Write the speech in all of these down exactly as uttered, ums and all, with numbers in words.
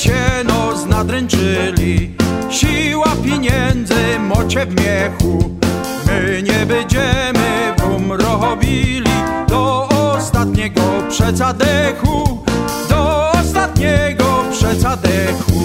sieno znadręczyli. Siła pieniędzy, mocie w miechu. My nie będziemy wam robili do ostatniego przeca dechu, do ostatniego przeca dechu.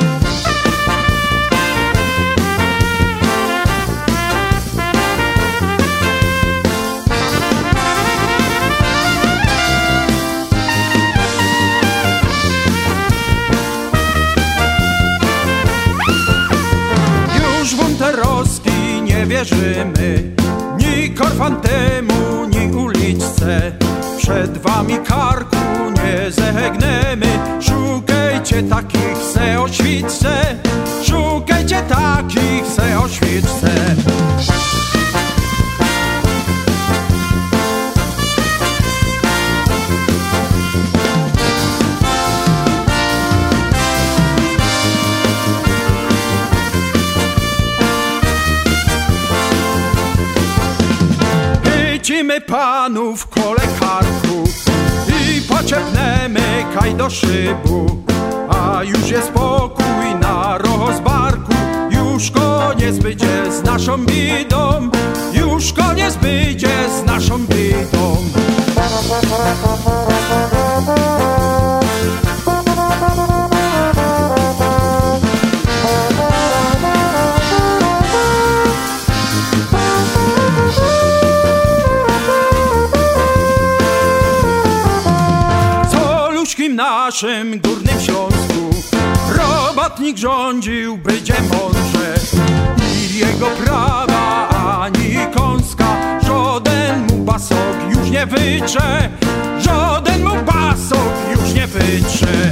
Już w Unteroski nie wierzymy, ni Korfantemu, ni uliczce. Przed wami karku nie zegnemy. Szukajcie takich se oświczce, szukajcie takich se oświczce. Chycimy panów kole karku i poczepnemy kaj do szybu. A już jest spokój na rozbarku, już koniec będzie z naszą bidą, już koniec będzie z naszą bidą. W naszym Górnym Śląsku robotnik rządził, będzie mądrze i jego prawa ani kąska żaden mu pasok już nie wytrze, żaden mu pasok już nie wytrze.